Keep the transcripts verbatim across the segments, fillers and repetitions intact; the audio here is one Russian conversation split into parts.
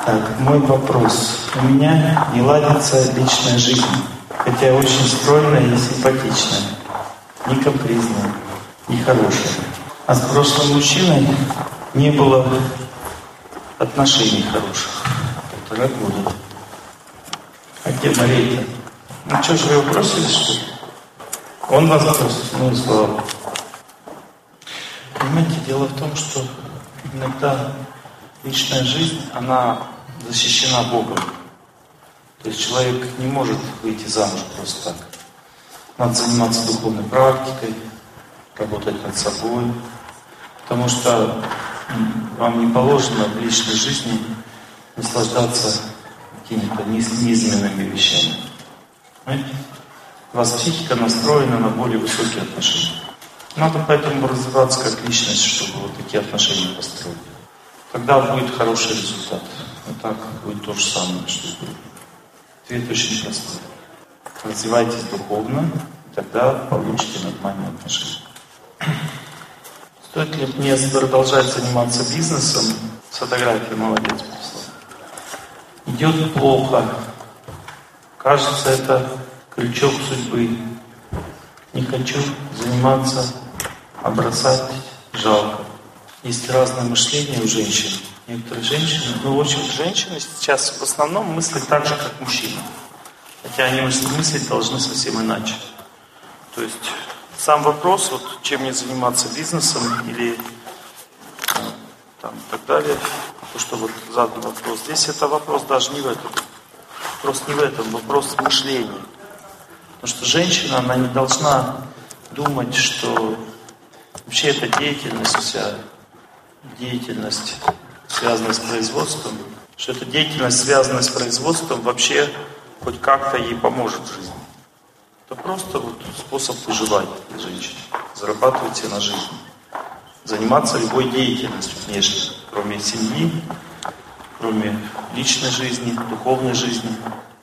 Так, мой вопрос. У меня не ладится личная жизнь, хотя очень стройная и симпатичная, не капризная, не хорошая. А с прошлым мужчиной не было отношений хороших. Полтора года. А где Мария-то? Ну что же, вы его бросили, что ли? Он вас бросил, ну и слава. Понимаете, дело в том, что иногда личная жизнь, она защищена Богом. То есть человек не может выйти замуж просто так. Надо заниматься духовной практикой, работать над собой. Потому что вам не положено в личной жизни наслаждаться какими-то низменными вещами. Понимаете? У вас психика настроена на более высокие отношения. Надо поэтому развиваться как личность, чтобы вот такие отношения построить. Тогда будет хороший результат. А так будет то же самое, что и было. Ответ очень простой. Развивайтесь духовно, и тогда получите нормальные отношения. Стоит ли мне продолжать заниматься бизнесом? С фотографией молодец, Богослав. Идет плохо. Кажется, это крючок судьбы. Не хочу заниматься, а бросать жалко. Есть разное мышление у женщин. Некоторые женщины, ну в общем, женщины сейчас в основном мыслят так же, как мужчины. Хотя они мыслить должны совсем иначе. То есть сам вопрос, вот чем мне заниматься бизнесом или там, и так далее, то, что вот задан вопрос. Здесь это вопрос даже не в этом. Вопрос не в этом, вопрос мышления. Потому что женщина, она не должна думать, что вообще эта деятельность вся, деятельность, связанная с производством, что эта деятельность, связанная с производством, вообще хоть как-то ей поможет в жизни. Это просто вот способ выживать для женщин. Зарабатывать себе на жизнь. Заниматься любой деятельностью внешней, кроме семьи, кроме личной жизни, духовной жизни.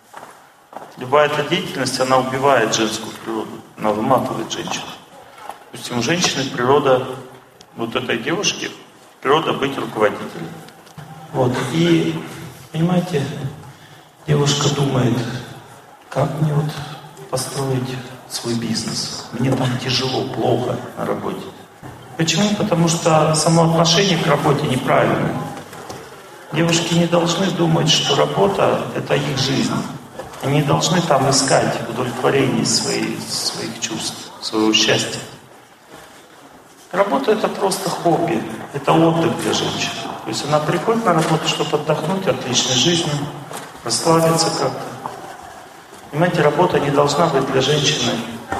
Любая эта деятельность, она убивает женскую природу, она выматывает женщину. Допустим, у женщины природа, вот этой девушки, природа быть руководителем. Вот, и, понимаете, девушка думает, как мне вот построить свой бизнес. Мне там тяжело, плохо на работе. Почему? Потому что само отношение к работе неправильное. Девушки не должны думать, что работа – это их жизнь. Они не должны там искать удовлетворение своих, своих чувств, своего счастья. Работа – это просто хобби, это отдых для женщин. То есть она приходит на работу, чтобы отдохнуть от личной жизни, расслабиться как-то. Понимаете, работа не должна быть для женщины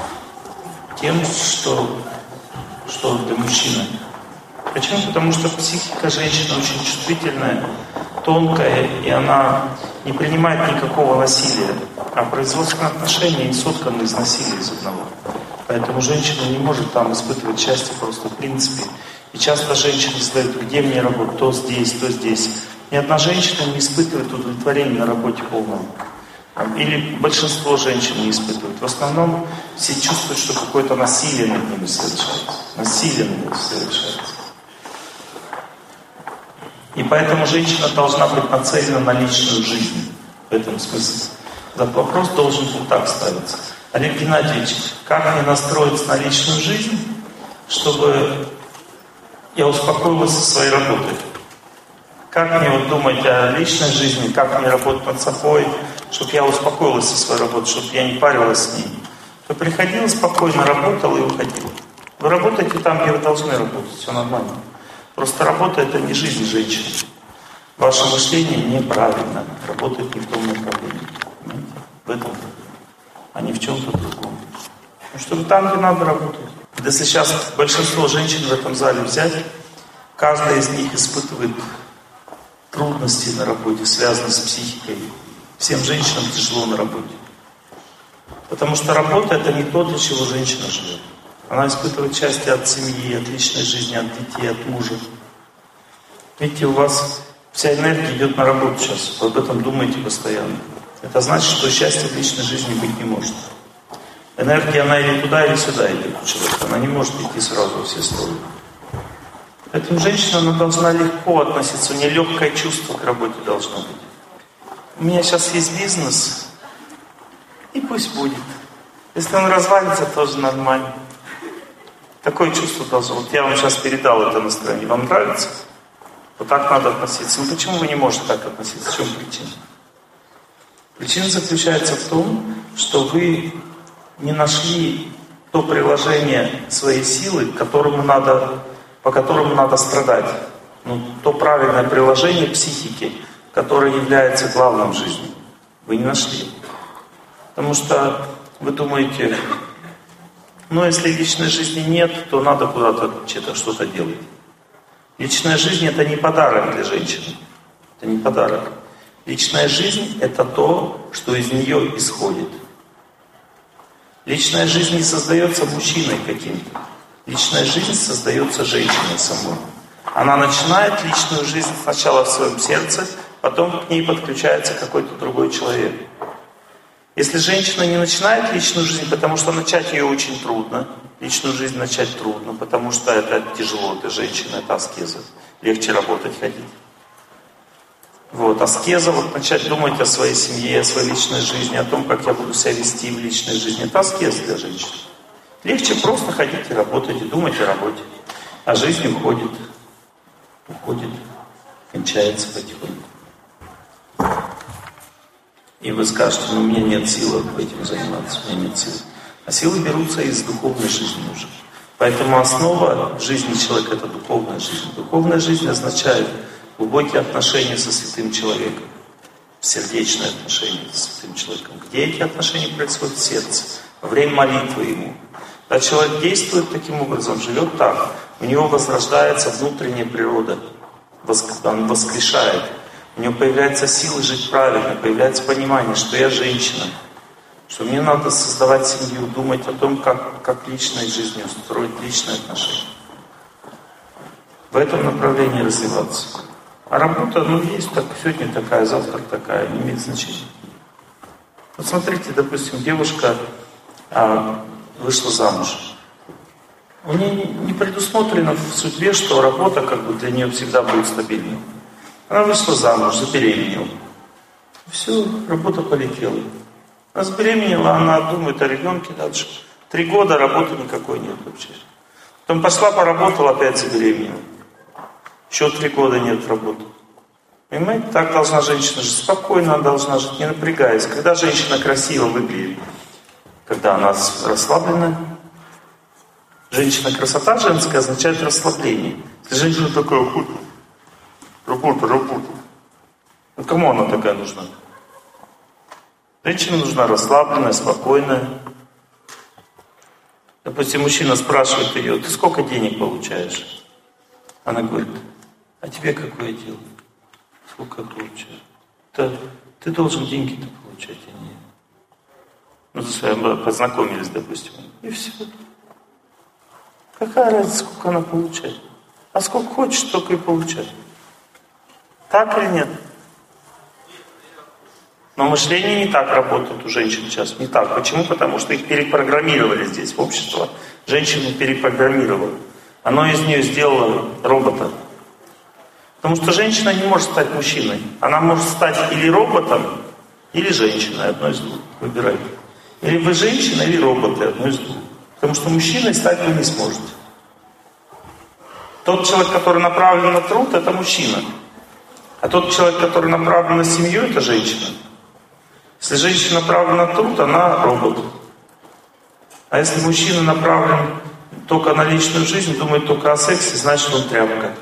тем, что, что для мужчины. Почему? Потому что психика женщины очень чувствительная, тонкая, и она не принимает никакого насилия. А производственные отношения не сотканы из насилия из одного. Поэтому женщина не может там испытывать счастье просто в принципе. И часто женщины задают, где мне работать, то здесь, то здесь. Ни одна женщина не испытывает удовлетворения на работе полного. Или большинство женщин не испытывают. В основном все чувствуют, что какое-то насилие над ними совершается. Насилие над ними совершается. И поэтому женщина должна быть нацелена на личную жизнь. В этом смысле. Этот вопрос должен вот так ставиться. Олег Геннадьевич, как мне настроиться на личную жизнь, чтобы я успокоилась со своей работой? Как мне вот думать о личной жизни, как мне работать над собой, чтобы я успокоилась со своей работой, чтобы я не парилась с ней? Вы приходила, спокойно работала и уходила. Вы работаете там, где вы должны работать, все нормально. Просто работа – это не жизнь женщины. Ваше мышление неправильно, работает не в том направлении. Понимаете? В этом, а не в чем-то другом. Потому что вы там, где надо работать. Если сейчас большинство женщин в этом зале взять, каждая из них испытывает трудности на работе, связанные с психикой. Всем женщинам тяжело на работе. Потому что работа – это не то, для чего женщина живет. Она испытывает счастье от семьи, от личной жизни, от детей, от мужа. Видите, у вас вся энергия идет на работу сейчас. Вы об этом думаете постоянно. Это значит, что счастья в личной жизни быть не может. Энергия, она или туда, или сюда идет у человека. Она не может идти сразу во все стороны. Поэтому женщина, она должна легко относиться. У нее легкое чувство к работе должно быть. у меня сейчас есть бизнес, и пусть будет. Если он развалится, тоже нормально. Такое чувство должно. Вот я вам сейчас передал это настроение. Вам нравится? Вот так надо относиться. Ну почему вы не можете так относиться? В чем причина? Причина заключается в том, что вы не нашли то приложение своей силы, которому надо, по которому надо страдать. Ну, то правильное приложение психики, которое является главным в жизни. Вы не нашли. Потому что вы думаете, ну если личной жизни нет, то надо куда-то что-то делать. Личная жизнь — это не подарок для женщины. Это не подарок. Личная жизнь — это то, что из нее исходит. Личная жизнь не создается мужчиной каким-то. Личная жизнь создается женщиной самой. Она начинает личную жизнь сначала в своем сердце, потом к ней подключается какой-то другой человек. Если женщина не начинает личную жизнь, потому что начать ее очень трудно, личную жизнь начать трудно, потому что это тяжело для женщины, это аскеза. Легче работать, ходить. Вот, аскеза, вот начать думать о своей семье, о своей личной жизни, о том, как я буду себя вести в личной жизни. Это аскеза для женщин. Легче просто ходить и работать, и думать о работе. А жизнь уходит, уходит, кончается потихоньку. И вы скажете, ну у меня нет силы этим заниматься, у меня нет сил. А силы берутся из духовной жизни уже. Поэтому основа жизни человека — это духовная жизнь. Духовная жизнь означает глубокие отношения со святым человеком, сердечные отношения со святым человеком. Где эти отношения происходят? В сердце, во время молитвы ему. Когда человек действует таким образом, живет так, у него возрождается внутренняя природа, он воскрешает. У него появляется сила жить правильно, появляется понимание, что я женщина, что мне надо создавать семью, думать о том, как, как личной жизнью строить личные отношения. В этом направлении развиваться. А работа, ну, есть так, сегодня такая, завтра такая, не имеет значения. Вот смотрите, допустим, девушка а, вышла замуж. У нее не предусмотрено в судьбе, что работа как бы для нее всегда будет стабильной. Она вышла замуж, забеременела. Все, работа полетела. Она забеременела, она думает о ребенке дальше. Три года работы никакой нет вообще. Потом пошла, поработала, опять забеременела. Еще три года нет работы. Понимаете, так должна женщина жить. Спокойно она должна жить, не напрягаясь. Когда женщина красиво выглядит, когда она расслаблена, женщина, красота женская означает расслабление. Если женщина такая, работа, работа. Ну кому она такая нужна? Женщина нужна расслабленная, спокойная. Допустим, мужчина спрашивает ее, ты сколько денег получаешь? Она говорит, а тебе какое дело? Сколько получаешь? Да, ты должен деньги-то получать, а не... Ну, за своим познакомились, допустим. И все. Какая разница, сколько она получает? А сколько хочешь, столько и получай. Так или нет? Но мышление не так работает у женщин сейчас. Не так. Почему? Потому что их перепрограммировали здесь, в общество. Женщину перепрограммировало. Оно из нее сделало робота. Потому что женщина не может стать мужчиной. Она может стать или роботом, или женщиной. Одно из двух. Выбирайте. Или вы женщина, или роботы. Одно из двух. Потому что мужчиной стать вы не сможете. Тот человек, который направлен на труд, это мужчина. А тот человек, который направлен на семью, это женщина. Если женщина направлена на труд, она робот. А если мужчина направлен только на личную жизнь, думает только о сексе, значит он тряпка.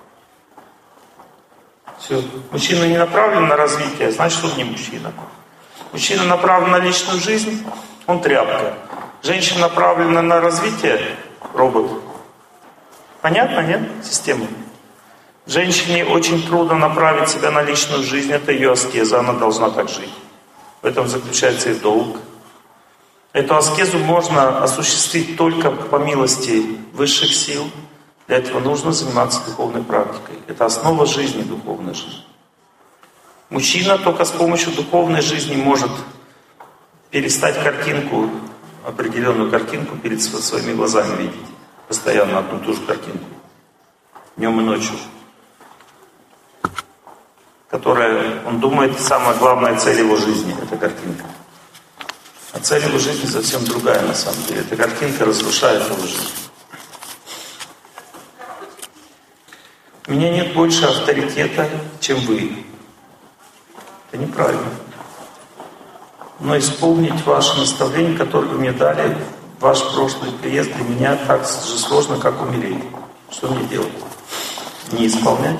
Все. Мужчина не направлен на развитие, значит он не мужчина. Мужчина направлен на личную жизнь, он тряпка. Женщина направлена на развитие, робот. Понятно, нет? Система. Женщине очень трудно направить себя на личную жизнь, это ее аскеза, она должна так жить. В этом заключается и долг. Эту аскезу можно осуществить только по милости высших сил. Для этого нужно заниматься духовной практикой. Это основа жизни, духовной жизни. Мужчина только с помощью духовной жизни может перестать картинку, определенную картинку перед своими глазами видеть. Постоянно одну и ту же картинку. Днем и ночью. которая, он думает, самая главная цель его жизни — это картинка. А цель его жизни совсем другая на самом деле. Эта картинка разрушает его жизнь. У меня нет больше авторитета, чем вы. Это неправильно. Но исполнить ваше наставление, которое вы мне дали, ваш прошлый приезд для меня так же сложно, как умереть. Что мне делать? Не исполнять?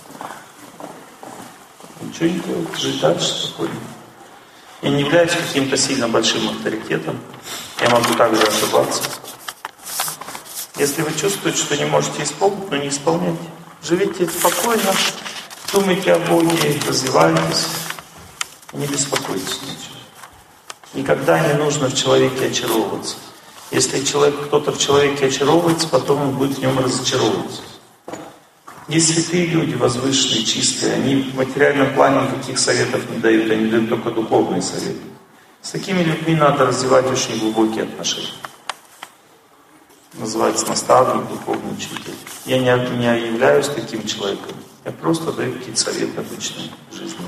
Ничего не делать, жить дальше спокойно. Я не являюсь каким-то сильно большим авторитетом. Я могу также ошибаться. Если вы чувствуете, что не можете исполнить, но не исполняйте. Живите спокойно, думайте о Боге, развивайтесь, не беспокойтесь ничего. Никогда не нужно в человеке очаровываться. Если человек, кто-то в человеке очаровывается, потом он будет в нем разочаровываться. Есть святые люди, возвышенные, чистые, они в материальном плане никаких советов не дают, они дают только духовные советы. С такими людьми надо развивать очень глубокие отношения. Называется наставник, духовный учитель. Я не, не являюсь таким человеком, я просто даю какие-то советы обычные в жизни.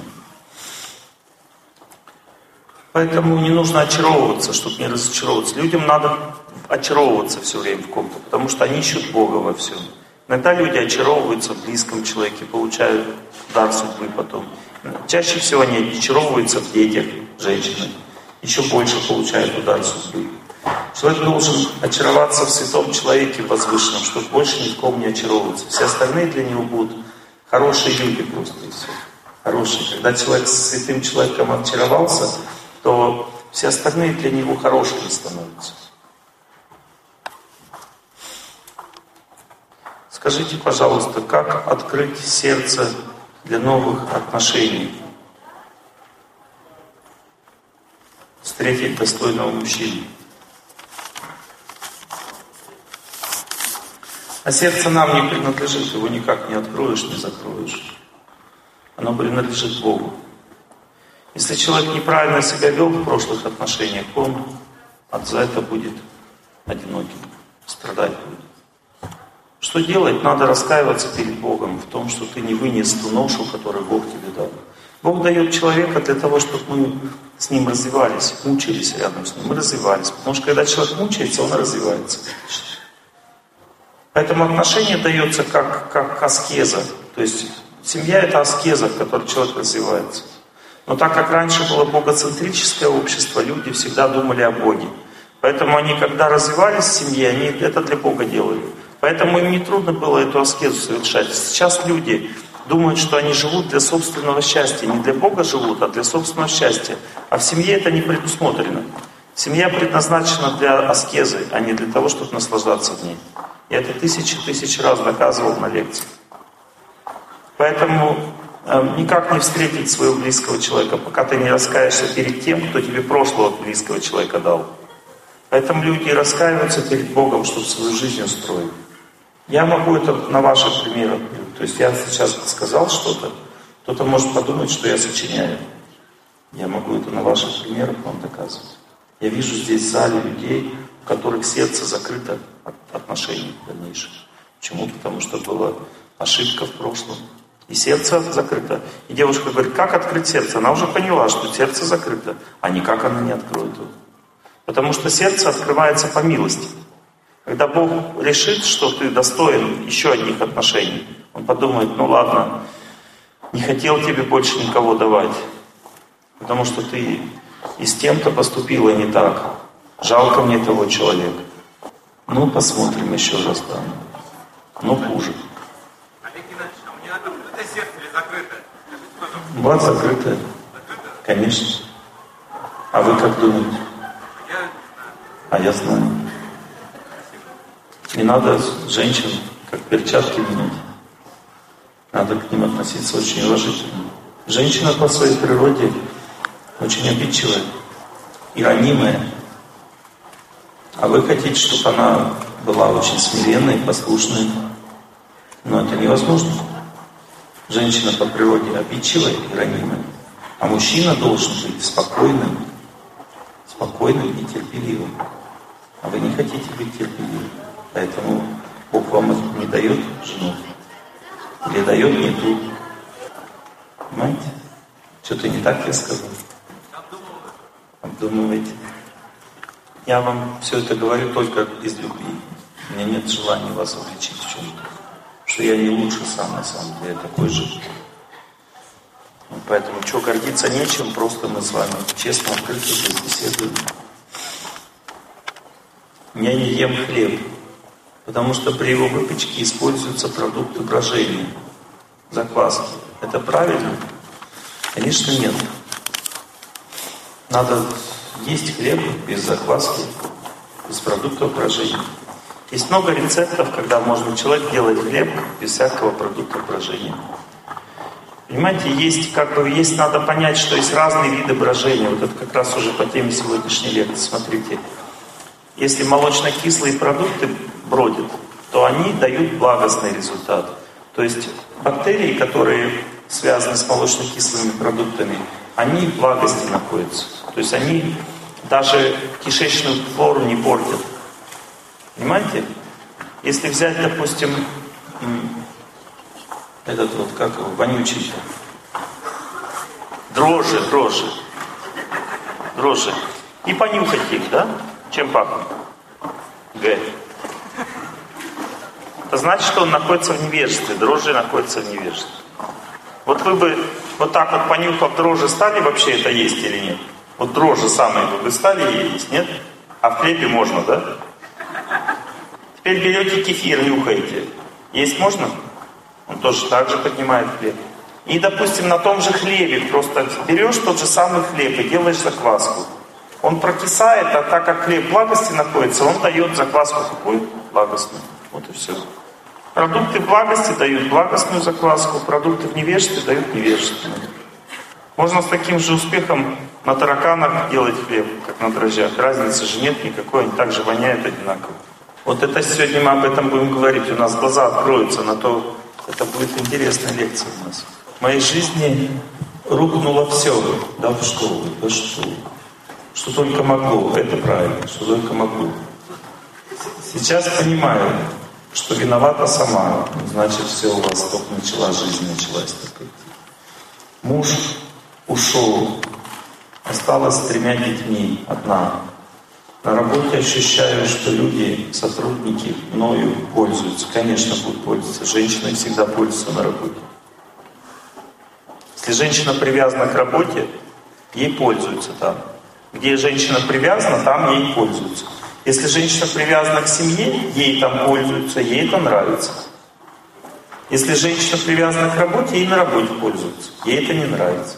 Поэтому не нужно очаровываться, чтобы не разочаровываться. Людям надо очаровываться все время в ком-то, потому что они ищут Бога во всем. Иногда люди очаровываются в близком человеке, получают дар судьбы потом. Чаще всего они очаровываются в детях, женщины. Еще больше получают удар судьбы. Человек должен очароваться в святом человеке возвышенном, чтобы больше ни в ком не очаровываться. Все остальные для него будут хорошие люди просто и все. Хорошие. Когда человек с святым человеком очаровался, то все остальные для него хорошими становятся. Скажите, пожалуйста, как открыть сердце для новых отношений? Встретить достойного мужчину. А сердце нам не принадлежит, его никак не откроешь, не закроешь. Оно принадлежит Богу. Если человек неправильно себя вел в прошлых отношениях, он за это будет одиноким, страдать будет. Что делать? Надо раскаиваться перед Богом в том, что ты не вынес ту ношу, которую Бог тебе дал. Бог дает человека для того, чтобы мы с ним развивались, мучились рядом с ним, мы развивались. Потому что когда человек мучается, он развивается. Поэтому отношение дается как, как аскеза. То есть семья — это аскеза, в которой человек развивается. Но так как раньше было богоцентрическое общество, люди всегда думали о Боге. Поэтому они, когда развивались в семье, они это для Бога делали. Поэтому им не трудно было эту аскезу совершать. Сейчас люди думают, что они живут для собственного счастья. Не для Бога живут, а для собственного счастья. А в семье это не предусмотрено. Семья предназначена для аскезы, а не для того, чтобы наслаждаться в ней. Я это тысячи тысяч раз доказывал на лекциях. Поэтому э, никак не встретить своего близкого человека, пока ты не раскаешься перед тем, кто тебе прошлого близкого человека дал. Поэтому люди раскаиваются перед Богом, чтобы свою жизнь устроить. Я могу это на ваших примерах. То есть я сейчас сказал что-то, кто-то может подумать, что я сочиняю. Я могу это на ваших примерах вам доказывать. Я вижу здесь в зале людей, у которых сердце закрыто от отношений дальнейших. Почему? Потому что была ошибка в прошлом. И сердце закрыто. И девушка говорит, как открыть сердце? Она уже поняла, что сердце закрыто, а никак она не откроет его. Потому что сердце открывается по милости. Когда Бог решит, что ты достоин еще одних отношений, Он подумает, ну ладно, не хотел тебе больше никого давать, потому что ты и с тем-то поступила не так. Жалко мне того человека. Ну, посмотрим еще раз, да. Ну, хуже. Олег Геннадьевич, а у меня открытое сердце или закрытое? У вас закрытое. Конечно. А вы как думаете? А я знаю. Не надо женщин как перчатки менять. Надо к ним относиться очень уважительно. Женщина по своей природе очень обидчивая и ранимая. А вы хотите, чтобы она была очень смиренной, послушной. Но это невозможно. Женщина по природе обидчивая и ранимая. А мужчина должен быть спокойным, спокойным и терпеливым. А вы не хотите быть терпеливым. Поэтому Бог вам не дает жену. Или дает не ту. Понимаете? Что-то не так я сказал. Обдумывайте. Я вам все это говорю только из любви. У меня нет желания вас обличить в чем-то. Что я не лучше сам, на самом деле, я такой же. Поэтому, что, гордиться нечем, просто мы с вами честно, открыто здесь беседуем. Я не ем хлеб, потому что при его выпечке используются продукты брожения, закваски. Это правильно? Конечно, нет. Надо есть хлеб без закваски, без продуктов брожения. Есть много рецептов, когда можно человек делать хлеб без всякого продукта брожения. Понимаете, есть, как бы, есть, надо понять, что есть разные виды брожения. Вот это как раз уже по теме сегодняшней лекции. Смотрите, если молочно-кислые продукты бродят, то они дают благостный результат. То есть бактерии, которые связаны с молочно-кислыми продуктами, они в благости находятся. То есть они даже кишечную флору не портят. Понимаете? Если взять, допустим, этот вот, как его, вонючий, дрожжи, дрожжи, дрожжи, и понюхать их, да? Чем пахнет? Г. Это значит, что он находится в невежестве, дрожжи находятся в невежестве. Вот вы бы вот так вот понюхав дрожжи, стали вообще это есть или нет? Вот дрожжи самые вы бы стали есть, нет? А в хлебе можно, да? Теперь берете кефир, нюхаете. Есть можно? Он тоже так же поднимает хлеб. И, допустим, на том же хлебе просто берешь тот же самый хлеб и делаешь закваску. Он прокисает, а так как хлеб в благости находится, он дает закваску какую? Благостную. Вот и все. Продукты в благости дают благостную закваску, продукты в невежестве дают невежественную. Можно с таким же успехом на тараканах делать хлеб, как на дрожжах. Разницы же нет никакой, они также воняют одинаково. Вот это сегодня мы об этом будем говорить. У нас глаза откроются на то, это будет интересная лекция у нас. В моей жизни рухнуло все. Да что вы, да что вы. Что только могу, это правильно, что только могу. Сейчас понимаю, что виновата сама. Значит, все, у вас только начала жизнь, началась такая. Муж ушел, осталась с тремя детьми, одна. На работе ощущаю, что люди, сотрудники мною пользуются. Конечно, будут пользоваться. Женщины всегда пользуются на работе. Если женщина привязана к работе, ей пользуются там. Где женщина привязана, там ей пользуются. Если женщина привязана к семье, ей там пользуются, ей это нравится. Если женщина привязана к работе, ей на работе пользуются. Ей это не нравится.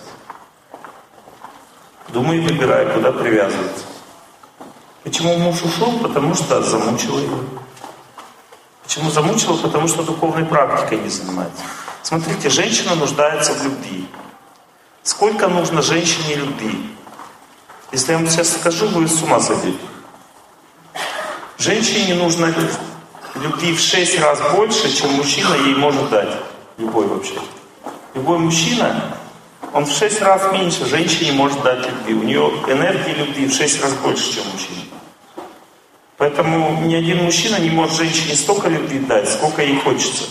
Думаю, выбирай, куда привязываться. Почему муж ушел? Потому что замучила его. Почему замучила? Потому что духовной практикой не занимается. Смотрите, женщина нуждается в любви. Сколько нужно женщине любви? Если я вам сейчас скажу, вы с ума сойдете. Женщине нужно любви в шесть раз больше, чем мужчина ей может дать. Любой вообще. Любой мужчина, он в шесть раз меньше женщине может дать любви. У нее энергии любви в шесть раз больше, чем мужчина. Поэтому ни один мужчина не может женщине столько любви дать, сколько ей хочется.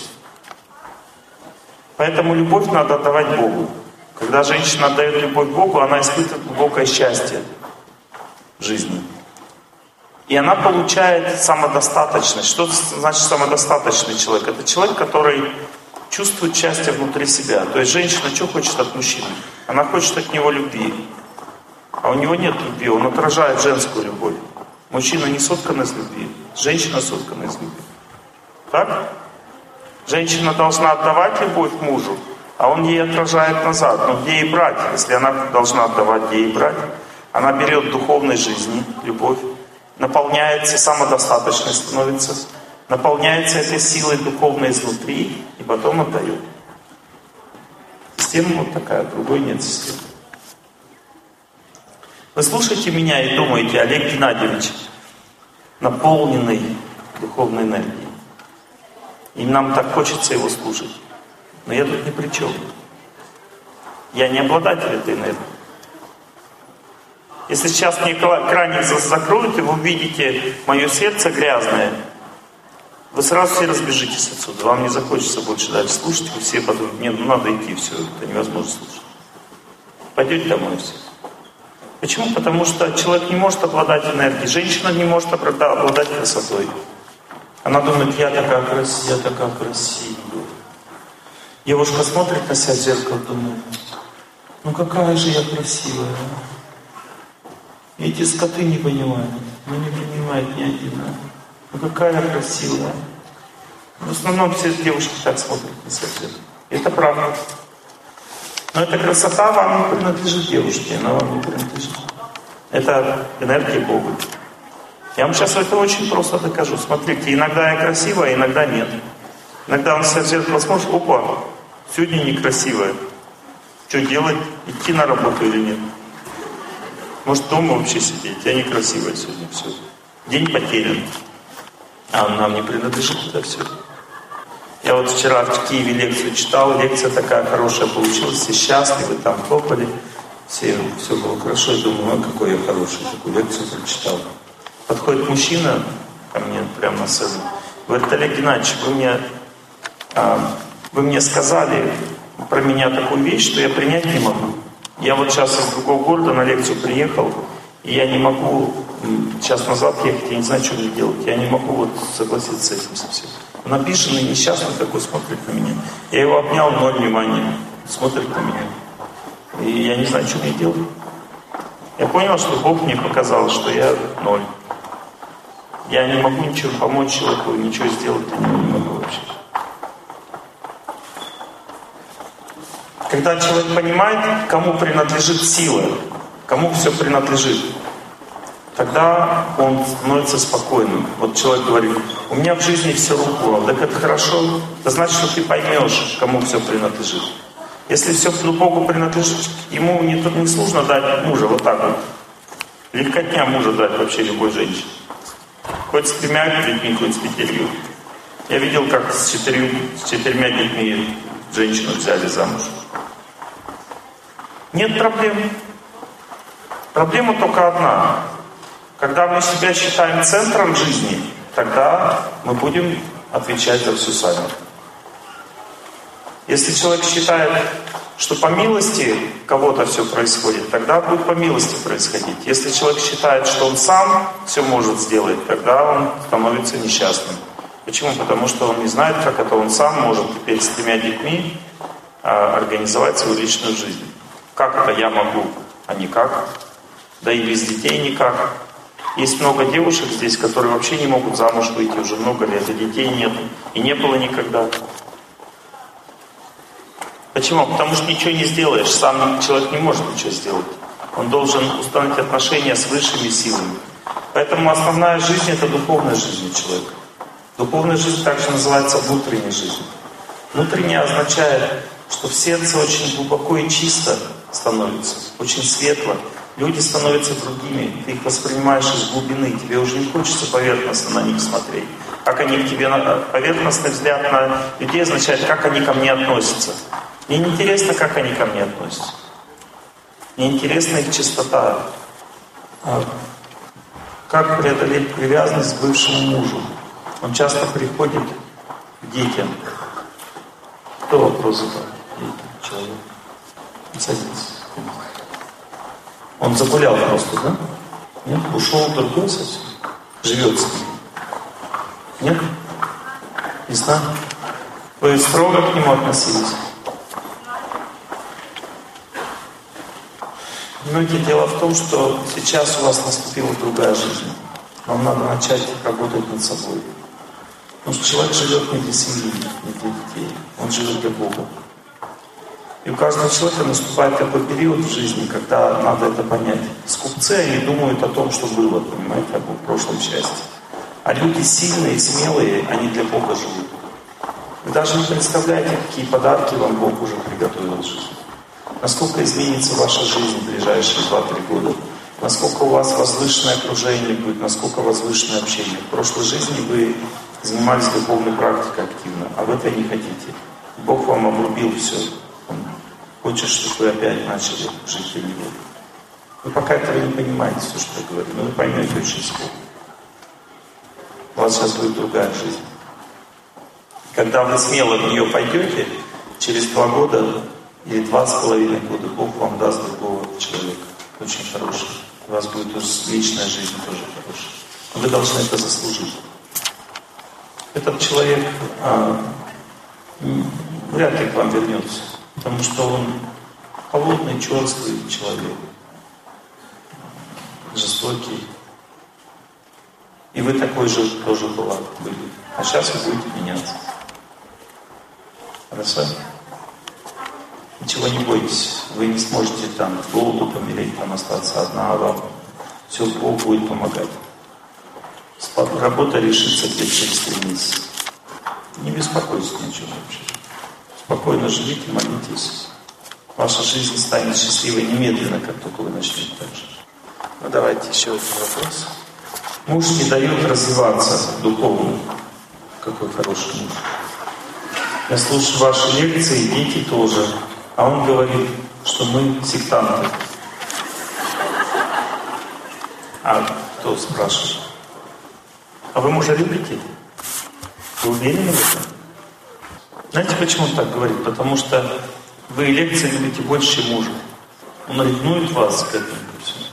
Поэтому любовь надо отдавать Богу. Когда женщина отдает любовь Богу, она испытывает глубокое счастье в жизни. И она получает самодостаточность. Что значит самодостаточный человек? Это человек, который чувствует счастье внутри себя. То есть женщина что хочет от мужчины? Она хочет от него любви. А у него нет любви, он отражает женскую любовь. Мужчина не соткан из любви, женщина соткана из любви. Так? Женщина должна отдавать любовь мужу, а он ей отражает назад. Но где ей брать? Если она должна отдавать, где ей брать? Она берет духовной жизни любовь, наполняется, самодостаточной становится, наполняется этой силой духовной изнутри и потом отдает. Система вот такая, другой нет системы. Вы слушаете меня и думаете, Олег Геннадьевич, наполненный духовной энергией. И нам так хочется его слушать. Но я тут ни при чем. Я не обладатель этой энергии. Если сейчас мне краник закроют, и вы увидите мое сердце грязное, Вы сразу все разбежитесь отсюда. Вам не захочется больше дальше слушать. Вы все подумают, нет, ну надо идти, все, это невозможно слушать. Пойдете домой все. Почему? Потому что человек не может обладать энергией. Женщина не может обладать красотой. Она думает, я такая красивая, я такая красивая. Девушка смотрит на себя в зеркало, думает, ну какая же я красивая. И эти скоты не понимают. Ну не понимает ни один. Ну какая я красивая. В основном все девушки так смотрят на себя в зеркало. Это правда. Но эта красота вам не принадлежит девушке, она вам не принадлежит. Это энергия Бога. Я вам сейчас это очень просто докажу. Смотрите, иногда я красивая, иногда нет. Иногда он себя в зеркало смотрит, опа, сегодня некрасивая. Что делать? Идти на работу или нет? Может дома вообще сидеть? Я некрасивая сегодня, все. День потерян. А нам не принадлежит это все. Я вот вчера в Киеве лекцию читал, лекция такая хорошая получилась, все счастливы, там хлопали, все, все было хорошо. Я думаю, ну какой я хороший, такую лекцию прочитал. Подходит мужчина ко мне прямо на сцену, говорит, Олег Геннадьевич, вы мне, а, вы мне сказали про меня такую вещь, что я принять не могу. Я вот сейчас из другого города на лекцию приехал, и я не могу час назад ехать, я не знаю, что мне делать. Я не могу вот согласиться с этим совсем. Он обиженный, несчастный такой, смотрит на меня. Я его обнял, ноль внимания, смотрит на меня. И я не знаю, что мне делать. Я понял, что Бог мне показал, что я ноль. Я не могу ничего помочь человеку, ничего сделать для него не могу вообще. Когда человек понимает, кому принадлежит сила, кому все принадлежит, тогда он становится спокойным. Вот человек говорит, у меня в жизни все рухло. Так это хорошо. Это значит, что ты поймешь, кому все принадлежит. Если все Богу принадлежит, ему не, не сложно дать мужа вот так вот. Легкотня мужа дать вообще любой женщине. Хоть с тремя детьми, хоть с пятерью. Я видел, как с, четырью, с четырьмя детьми женщину взяли замуж. Нет проблем. Проблема только одна. Когда мы себя считаем центром жизни, тогда мы будем отвечать за все сами. Если человек считает, что по милости кого-то все происходит, тогда будет по милости происходить. Если человек считает, что он сам все может сделать, тогда он становится несчастным. Почему? Потому что он не знает, как это он сам может теперь с тремя детьми а, организовать свою личную жизнь. Как это я могу, а никак? Да и без детей никак. Есть много девушек здесь, которые вообще не могут замуж выйти уже много лет, и детей нет, и не было никогда. Почему? Потому что ничего не сделаешь, сам человек не может ничего сделать. Он должен установить отношения с высшими силами. Поэтому основная жизнь — это духовная жизнь человека. Духовная жизнь также называется внутренней жизнью. Внутренняя означает, что в сердце очень глубоко и чисто становится, очень светло. Люди становятся другими, ты их воспринимаешь из глубины, тебе уже не хочется поверхностно на них смотреть. Как они к тебе, поверхностный взгляд на людей означает, как они ко мне относятся. Мне не интересно, как они ко мне относятся. Мне интересна их чистота. А как преодолеть привязанность к бывшему мужу? Он часто приходит к детям. Кто вопрос задал? Человек. Садитесь. Он загулял просто, да? Нет? Ушел в другой совсем? Живет с ним? Нет? Не знаю. Вы строго к нему относились? Понимаете, дело в том, что сейчас у вас наступила другая жизнь. Вам надо начать работать над собой. Потому что человек живет не для семьи, не для детей. Он живет для Бога. И у каждого человека наступает такой период в жизни, когда надо это понять. Скупцы, они думают о том, что было, понимаете, об прошлом счастье. А люди сильные, смелые, они для Бога живут. Вы даже не представляете, какие подарки вам Бог уже приготовил в жизни. Насколько изменится ваша жизнь в ближайшие два-три года. Насколько у вас возвышенное окружение будет, насколько возвышенное общение. В прошлой жизни вы занимались духовной практикой активно, а в этой не хотите. Бог вам обрубил все. Он хочет, чтобы вы опять начали жить для Него. Вы пока этого не понимаете, все, что я говорю, но вы поймете очень скоро. У вас сейчас будет другая жизнь. Когда вы смело в нее пойдете, через два года или два с половиной года Бог вам даст другого человека, очень хорошего. У вас будет уже личная жизнь тоже хорошая. Вы должны это заслужить. Этот человек а, вряд ли к вам вернется, потому что он холодный, черствый человек, жестокий. И вы такой же тоже была, были. А сейчас вы будете меняться. Хорошо? Ничего не бойтесь. Вы не сможете там с голоду помереть, там остаться одна, а вам все Бог будет помогать. Работа решится где-то через три месяца. Не беспокойтесь ни о чем вообще. Спокойно живите, молитесь. Ваша жизнь станет счастливой немедленно, как только вы начнете так жить. Ну давайте еще один вопрос. Муж не дает развиваться духовно. Какой хороший муж. Я слушаю ваши лекции, дети тоже. А он говорит, что мы сектанты. А кто спрашивает? А вы мужа любите? Вы уверены в этом? Знаете, почему он так говорит? Потому что вы лекции любите больше, чем мужа. Он ревнует вас к этому.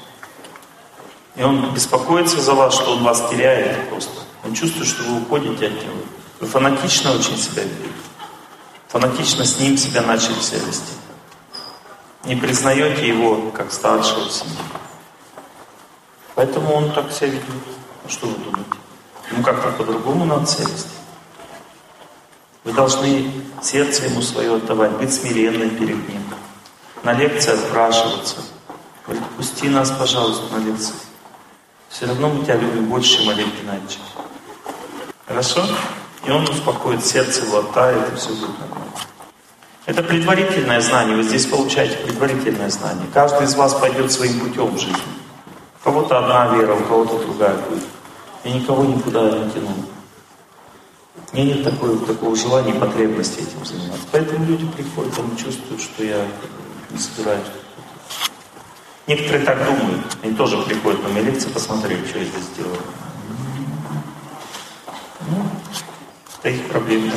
И он беспокоится за вас, что он вас теряет просто. Он чувствует, что вы уходите от него. Вы фанатично очень себя ведете. Фанатично с ним себя начали себя вести. Не признаете его как старшего в семье. Поэтому он так себя ведет. Ну что вы думаете? Ему как-то по-другому надо себя вести. Вы должны сердце ему свое отдавать, быть смиренным перед ним. На лекции отпрашиваться. Говорит, пусти нас, пожалуйста, на лекции. Все равно мы тебя любим больше, чем Олег Геннадьевич. Хорошо? И он успокоит, сердце его оттает, и все будет нормально. Это предварительное знание. Вы здесь получаете предварительное знание. Каждый из вас пойдет своим путем в жизни. У кого-то одна вера, у кого-то другая будет. Я никого никуда не тяну. У меня нет такого, такого желания и потребности этим заниматься. Поэтому люди приходят, они чувствуют, что я не собираюсь. Некоторые так думают. Они тоже приходят на мои лекции посмотреть, что я здесь делаю. Ну, это их проблема.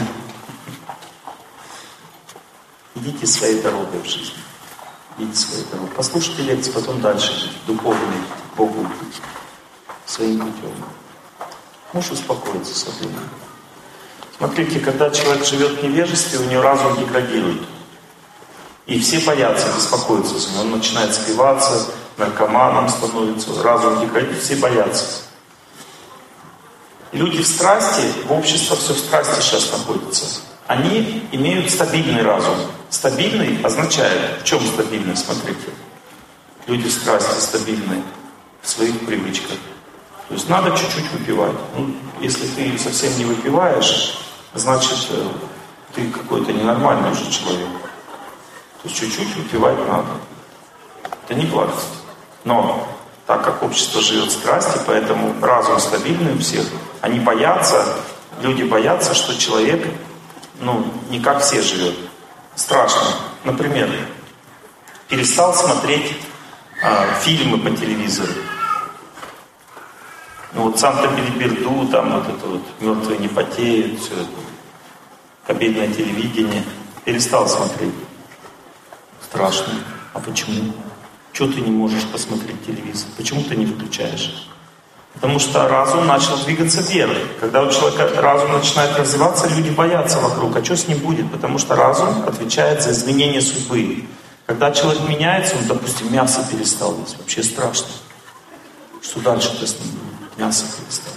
Идите своей дорогой в жизни. Идите своей дорогой. Послушайте лекции, потом дальше идите. Духовный, Богу идите. Своим путем. Муж успокоится со временем. Смотрите, когда человек живет в невежестве, у него разум деградирует. И все боятся, беспокоятся за него. Он начинает спиваться, наркоманом становится, разум деградирует, все боятся. И люди в страсти, в обществе все в страсти сейчас находятся. Они имеют стабильный разум. Стабильный означает, в чем стабильный, смотрите. Люди в страсти стабильные, в своих привычках. То есть надо чуть-чуть выпивать. Ну, если ты совсем не выпиваешь, значит, ты какой-то ненормальный уже человек. То есть чуть-чуть выпивать надо. Это не благость. Но так как общество живет в страсти, поэтому разум стабильный у всех, они боятся, люди боятся, что человек, ну, не как все живет. Страшно. Например, перестал смотреть а, фильмы по телевизору. Ну вот Санта-Белиберду, там вот это вот «Мертвые не потеют», все это, кабельное телевидение. Перестал смотреть. Страшно. А почему? Чего ты не можешь посмотреть телевизор? Почему ты не включаешь? Потому что разум начал двигаться вверх. Когда у человека разум начинает развиваться, люди боятся вокруг. А что с ним будет? Потому что разум отвечает за изменение судьбы. Когда человек меняется, он, допустим, мясо перестал есть. Вообще страшно. Что дальше-то с ним будет? Мясо перестал.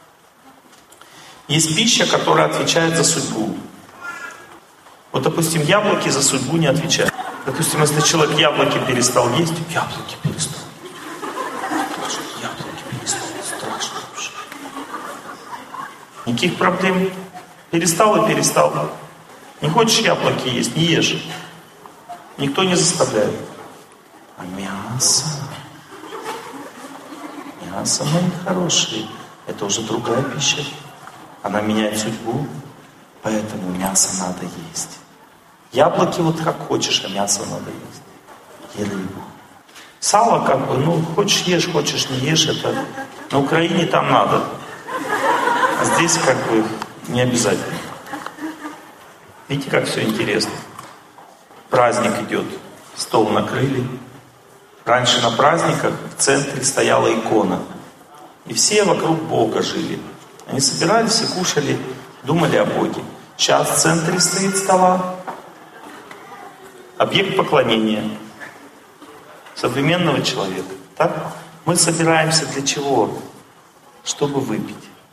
Есть пища, которая отвечает за судьбу. Вот, допустим, яблоки за судьбу не отвечают. Допустим, если человек яблоки перестал есть, яблоки перестал есть. Яблоки перестал есть. Страшно вообще. Никаких проблем. Перестал и перестал. Не хочешь яблоки есть, не ешь. Никто не заставляет. А мясо? Мясо, мои хорошие, это уже другая пища. Она меняет судьбу, поэтому мясо надо есть. Яблоки вот как хочешь, а мясо надо есть. И рыбу. Сало как бы, ну, хочешь ешь, хочешь не ешь, это на Украине там надо. А здесь как бы не обязательно. Видите, как все интересно? Праздник идет, стол накрыли. Раньше на праздниках в центре стояла икона. И все вокруг Бога жили. Они собирались и кушали, думали о Боге. Сейчас в центре стоит стола объект поклонения современного человека. Так? Мы собираемся для чего? Чтобы выпить.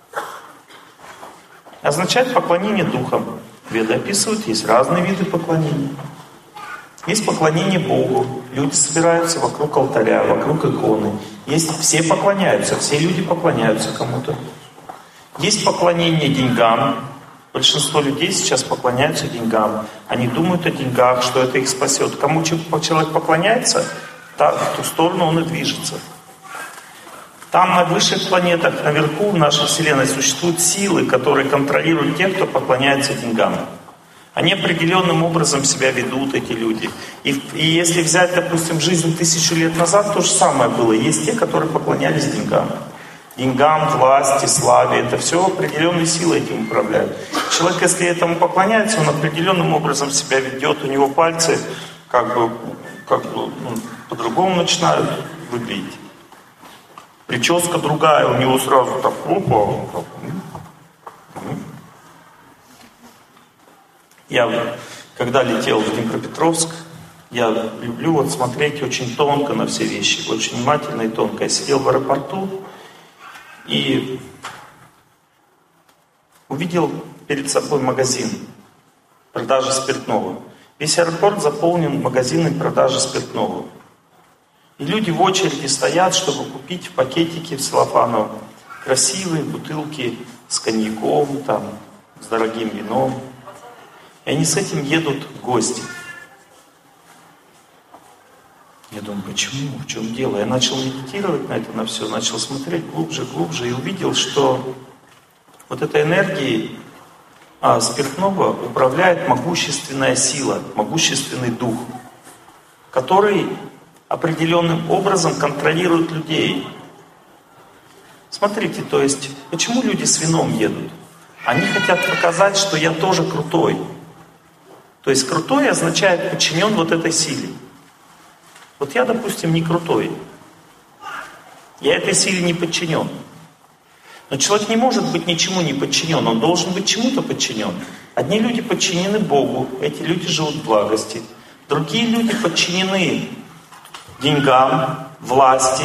Означает поклонение духам. Веды описывают, есть разные виды поклонения. Есть поклонение Богу. Люди собираются вокруг алтаря, вокруг иконы. Есть, все поклоняются, все люди поклоняются кому-то. Есть поклонение деньгам. Большинство людей сейчас поклоняются деньгам. Они думают о деньгах, что это их спасет. Кому человек поклоняется, в ту сторону он и движется. Там на высших планетах, наверху в нашей Вселенной существуют силы, которые контролируют тех, кто поклоняется деньгам. Они определенным образом себя ведут, эти люди. И, и если взять, допустим, жизнь тысячу лет назад, то же самое было. Есть те, которые поклонялись деньгам. Деньгам, власти, славе. Это все определенные силы этим управляют. Человек, если этому поклоняется, он определенным образом себя ведет. У него пальцы как бы, как бы ну, по-другому начинают выглядеть. Прическа другая, у него сразу так, опа, так. Я, когда летел в Днепропетровск, я люблю вот смотреть очень тонко на все вещи, очень внимательно и тонко. Я сидел в аэропорту и увидел перед собой магазин продажи спиртного. Весь аэропорт заполнен магазинами продажи спиртного. И люди в очереди стоят, чтобы купить в пакетике в целлофановом красивые бутылки с коньяком, там, с дорогим вином. И они с этим едут в гости. Я думаю, почему? В чем дело? Я начал медитировать на это, на все, начал смотреть глубже, глубже и увидел, что вот этой энергией а, спиртного управляет могущественная сила, могущественный дух, который определенным образом контролирует людей. Смотрите, то есть, почему люди с вином едут? Они хотят показать, что я тоже крутой. То есть крутой означает подчинен вот этой силе. Вот я, допустим, не крутой. Я этой силе не подчинен. Но человек не может быть ничему не подчинен. Он должен быть чему-то подчинен. Одни люди подчинены Богу. Эти люди живут в благости. Другие люди подчинены деньгам, власти,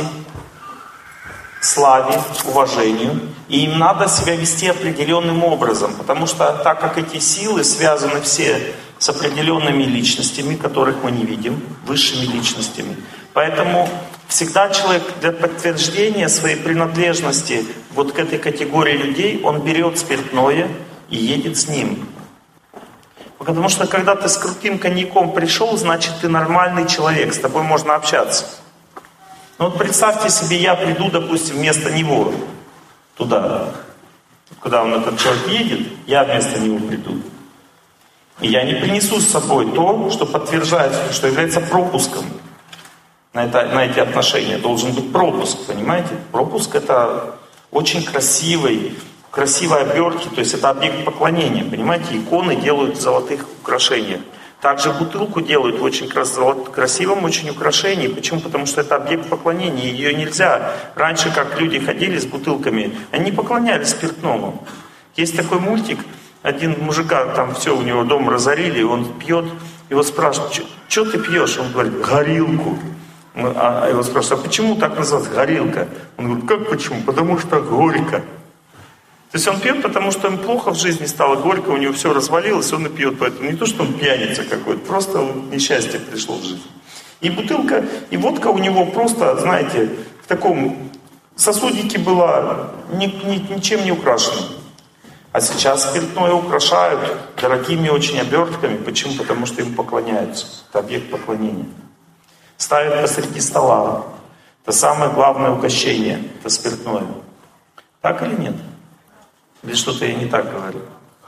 славе, уважению. И им надо себя вести определенным образом. Потому что так как эти силы связаны все с определенными личностями, которых мы не видим, высшими личностями. Поэтому всегда человек для подтверждения своей принадлежности вот к этой категории людей, он берет спиртное и едет с ним. Потому что когда ты с крутым коньяком пришел, значит ты нормальный человек, с тобой можно общаться. Ну вот представьте себе, я приду, допустим, вместо него туда, куда он, этот человек едет, я вместо него приду. И я не принесу с собой то, что подтверждает, что является пропуском на, это, на эти отношения. Должен быть пропуск, понимаете? Пропуск — это очень красивый, красивой обертки, то есть это объект поклонения, понимаете? Иконы делают в золотых украшениях. Также бутылку делают в очень красивом очень украшении. Почему? Потому что это объект поклонения, ее нельзя. Раньше, как люди ходили с бутылками, они поклонялись спиртному. Есть такой мультик. Один мужика, там все, у него дом разорили, он пьет, его спрашивают, что ты пьешь? Он говорит, горилку. А его спрашивают, а почему так называется горилка? Он говорит, как почему? Потому что горько. То есть он пьет, потому что ему плохо в жизни стало, горько, у него все развалилось, он и пьет. Поэтому не то, что он пьяница какой-то, просто несчастье пришло в жизнь. И бутылка, и водка у него просто, знаете, в таком сосудике была ни, ни, ничем не украшена. А сейчас спиртное украшают дорогими очень обертками. Почему? Потому что им поклоняются. Это объект поклонения. Ставят посреди стола. Это самое главное угощение. Это спиртное. Так или нет? Или что-то я не так говорю?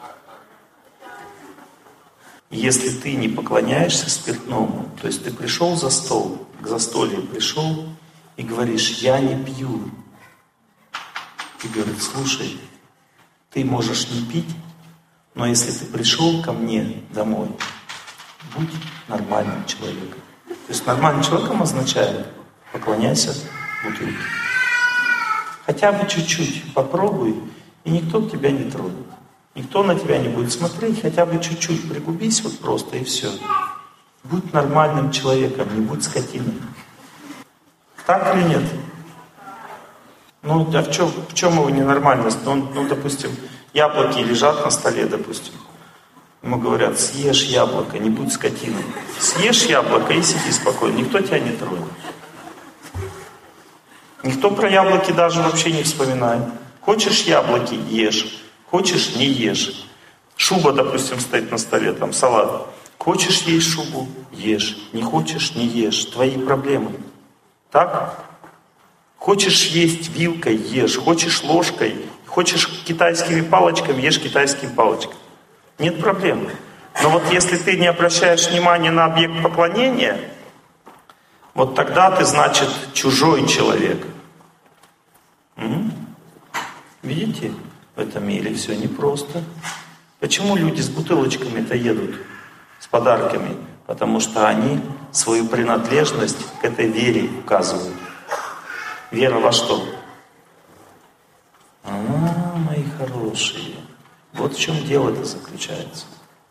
Если ты не поклоняешься спиртному, то есть ты пришел за стол, к застолью пришел и говоришь, я не пью. И говорит, слушай, ты можешь не пить, Но если ты пришел ко мне домой, будь нормальным человеком. То есть нормальным человеком означает поклоняйся бутылке. Хотя бы чуть-чуть попробуй, и никто тебя не тронет. Никто на тебя не будет смотреть, хотя бы чуть-чуть пригубись вот просто и все. Будь нормальным человеком, не будь скотиной. Так или нет? Ну, а в чем, в чем его ненормальность? Ну, ну, допустим, яблоки лежат на столе, допустим. Ему говорят, съешь яблоко, не будь скотиной. Съешь яблоко и сиди спокойно, никто тебя не тронет. Никто про яблоки даже вообще не вспоминает. Хочешь яблоки — ешь, хочешь — не ешь. Шуба, допустим, стоит на столе, там салат. Хочешь есть шубу — ешь, не хочешь — не ешь. Твои проблемы. Так? Хочешь есть вилкой — ешь, хочешь ложкой, хочешь китайскими палочками — ешь китайскими палочками. Нет проблем. Но вот если ты не обращаешь внимания на объект поклонения, вот тогда ты, значит, чужой человек. М? Видите, в этом мире все непросто. Почему люди с бутылочками-то едут, с подарками? Потому что они свою принадлежность к этой вере указывают. Вера во что? А, мои хорошие, вот в чем дело-то заключается.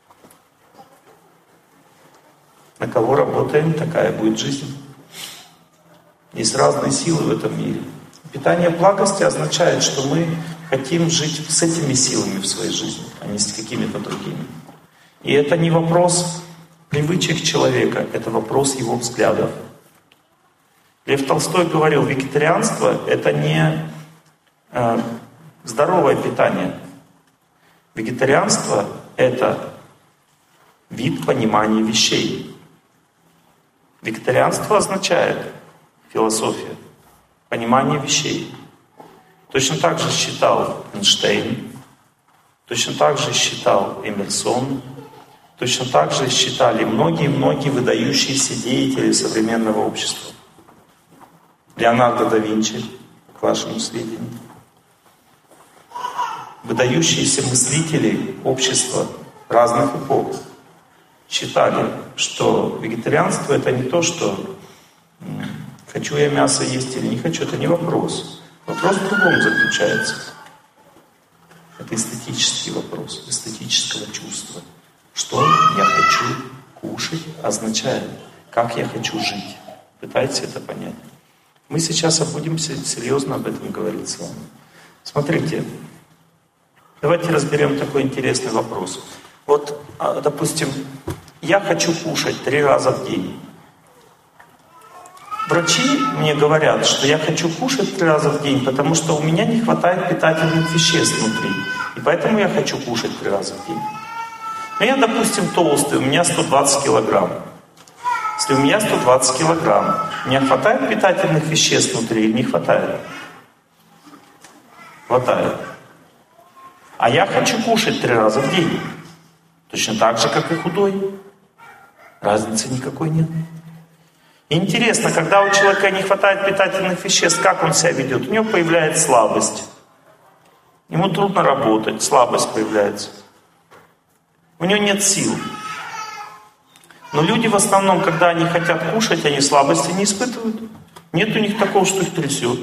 На кого работаем, такая будет жизнь. Есть разные силы в этом мире. Питание благости означает, что мы хотим жить с этими силами в своей жизни, а не с какими-то другими. И это не вопрос привычек человека, это вопрос его взглядов. Лев Толстой говорил, вегетарианство — это не э, здоровое питание. Вегетарианство — это вид понимания вещей. Вегетарианство означает философия, понимание вещей. Точно так же считал Эйнштейн, точно так же считал Эмерсон, точно так же считали многие-многие выдающиеся деятели современного общества. Леонардо да Винчи, к вашему сведению. Выдающиеся мыслители общества разных эпох считали, что вегетарианство — это не то, что хочу я мясо есть или не хочу, это не вопрос. Вопрос в другом заключается. Это эстетический вопрос, эстетического чувства. Что я хочу кушать означает, как я хочу жить. Пытайтесь это понять. Мы сейчас будем серьезно об этом говорить с вами. Смотрите, давайте разберем такой интересный вопрос. Вот, допустим, я хочу кушать три раза в день. Врачи мне говорят, что я хочу кушать три раза в день, потому что у меня не хватает питательных веществ внутри. И поэтому я хочу кушать три раза в день. Но я, допустим, толстый, у меня сто двадцать килограмм. Если у меня сто двадцать килограмм, мне хватает питательных веществ внутри или не хватает? Хватает. А я хочу кушать три раза в день. Точно так же, как и худой. Разницы никакой нет. И интересно, когда у человека не хватает питательных веществ, как он себя ведет? У него появляется слабость. Ему трудно работать, слабость появляется. У него нет сил. Но люди в основном, когда они хотят кушать, они слабости не испытывают. Нет у них такого, что их трясет.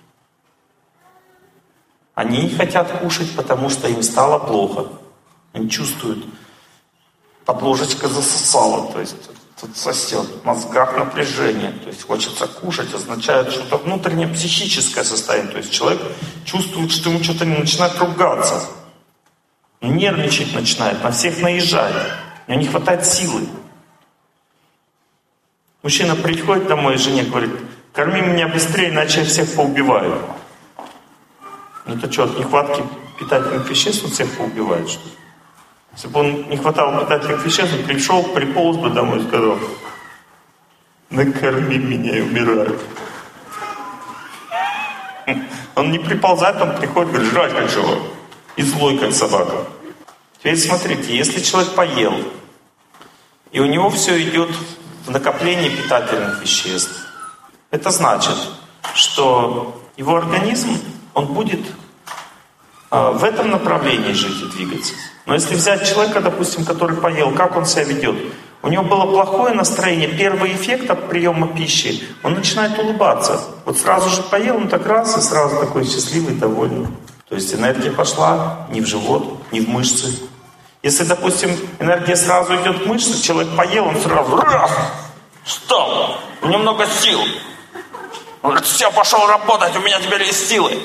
Они не хотят кушать, потому что им стало плохо. Они чувствуют, под ложечкой засосало, то есть тут сосет, в мозгах напряжение. То есть хочется кушать, означает что-то внутреннее психическое состояние. То есть человек чувствует, что ему что-то не начинает ругаться. Нервничать начинает, на всех наезжает. У него не хватает силы. Мужчина приходит домой и жене говорит, корми меня быстрее, иначе я всех поубиваю. Ну это что, от нехватки питательных веществ он всех поубивает, что ли? Если бы он не хватало питательных веществ, он пришел, приполз бы домой и сказал, накорми меня и умираю. Он не приползает, он приходит, говорит, жрать как живой. И злой, как собака. Теперь смотрите, если человек поел, и у него все идет в накоплении питательных веществ, это значит, что его организм, он будет а, в этом направлении жить и двигаться. Но если взять человека, допустим, который поел, как он себя ведет? У него было плохое настроение, первый эффект от приема пищи, он начинает улыбаться. Вот сразу же поел, он так раз, и сразу такой счастливый, довольный. То есть энергия пошла не в живот, не в мышцы. Если, допустим, энергия сразу идет в мышцы, человек поел, он сразу раз, встал, у него много сил. Он говорит, все, пошел работать, у меня теперь есть силы.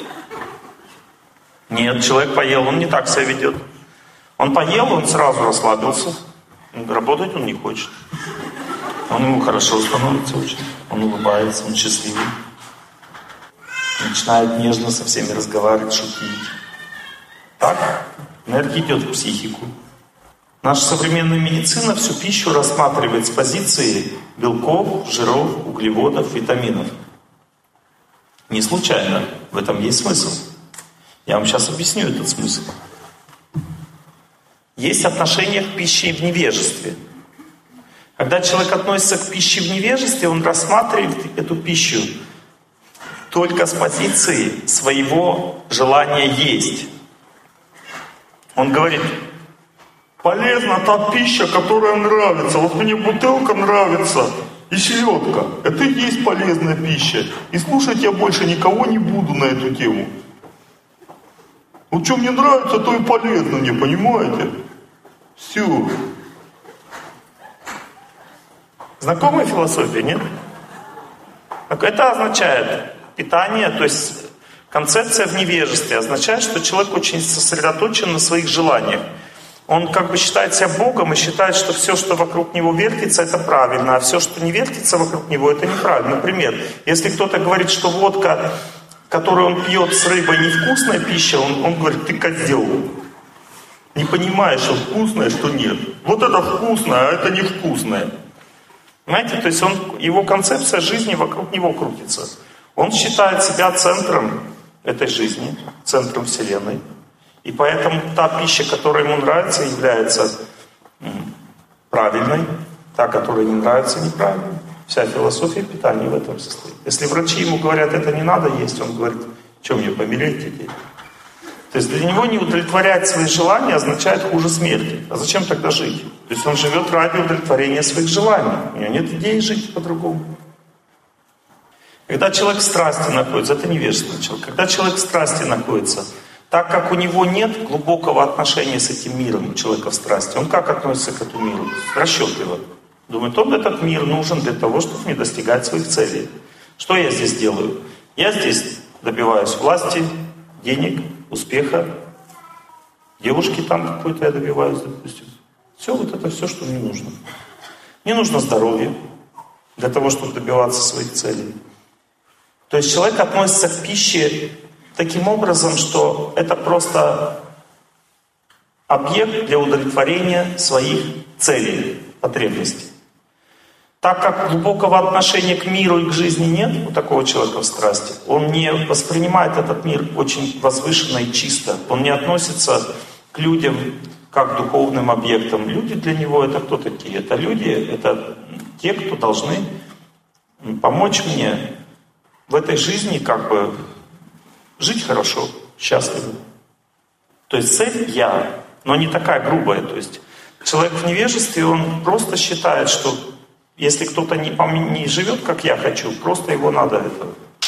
Нет, человек поел, он не так себя ведет. Он поел, он сразу расслабился. Работать он не хочет. Он ему хорошо становится очень. Он улыбается, он счастливый. Начинает нежно со всеми разговаривать, шутить. Так энергия идет в психику. Наша современная медицина всю пищу рассматривает с позиции белков, жиров, углеводов, витаминов. Не случайно. В этом есть смысл. Я вам сейчас объясню этот смысл. Есть отношение к пище в невежестве. Когда человек относится к пище в невежестве, он рассматривает эту пищу только с позиции своего желания есть. Он говорит, полезна та пища, которая нравится. Вот мне бутылка нравится и селедка. Это и есть полезная пища. И слушать я больше никого не буду на эту тему. Вот что мне нравится, то и полезно мне, понимаете? Все. Знакомая философия, нет? Это означает питание, то есть концепция в невежестве означает, что человек очень сосредоточен на своих желаниях. Он как бы считает себя Богом и считает, что все, что вокруг него вертится, это правильно, а все, что не вертится вокруг него, это неправильно. Например, если кто-то говорит, что водка, которую он пьет с рыбой, невкусная пища, он, он говорит, ты козел. Не понимаешь, что вкусное, что нет. Вот это вкусное, а это невкусное. Понимаете, то есть он, его концепция жизни вокруг него крутится. Он считает себя центром этой жизни, центром Вселенной. И поэтому та пища, которая ему нравится, является правильной, та, которая не нравится, неправильной. Вся философия питания в этом состоит. Если врачи ему говорят, это не надо есть, он говорит, что мне помереть теперь? То есть для него не удовлетворять свои желания означает хуже смерти. А зачем тогда жить? То есть он живет ради удовлетворения своих желаний. У него нет идеи жить по-другому. Когда человек в страсти находится, это невежественный человек. Когда человек в страсти находится, так как у него нет глубокого отношения с этим миром, у человека в страсти, он как относится к этому миру? Расчетливо. Думает, он этот мир нужен для того, чтобы мне достигать своих целей. Что я здесь делаю? Я здесь добиваюсь власти, денег, успеха, девушки там какой-то я добиваюсь, допустим. Все, вот это все, что мне нужно. Мне нужно здоровье для того, чтобы добиваться своих целей. То есть человек относится к пище таким образом, что это просто объект для удовлетворения своих целей, потребностей. Так как глубокого отношения к миру и к жизни нет у такого человека в страсти, он не воспринимает этот мир очень возвышенно и чисто. Он не относится к людям как к духовным объектам. Люди для него это кто такие? Это люди, это те, кто должны помочь мне в этой жизни как бы жить хорошо, счастливо. То есть цель я, но не такая грубая. То есть человек в невежестве, он просто считает, что если кто-то не, не живет, как я хочу, просто его надо это.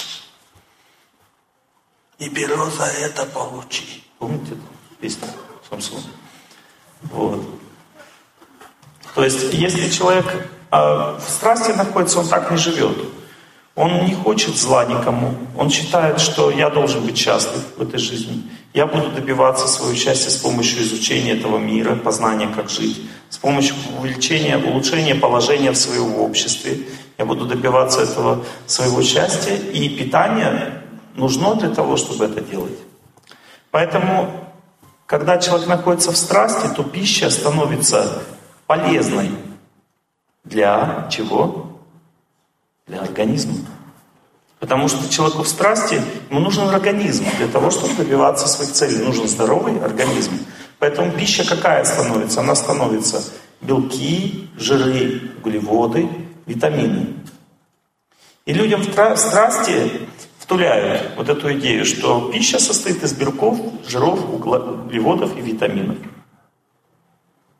И беру за это получи. Помните песню Самсона? Вот. То есть, если человек э, в страсти находится, он так не живет. Он не хочет зла никому. Он считает, что я должен быть счастлив в этой жизни. Я буду добиваться своего счастья с помощью изучения этого мира, познания, как жить. С помощью увеличения, улучшения положения в своем обществе. Я буду добиваться этого своего счастья. И питание нужно для того, чтобы это делать. Поэтому, когда человек находится в страсти, то пища становится полезной. Для чего? Для организма. Потому что человеку в страсти, ему нужен организм для того, чтобы добиваться своих целей. Нужен здоровый организм. Поэтому пища какая становится? Она становится белки, жиры, углеводы, витамины. И людям в страсти втуляют вот эту идею, что пища состоит из белков, жиров, углеводов и витаминов.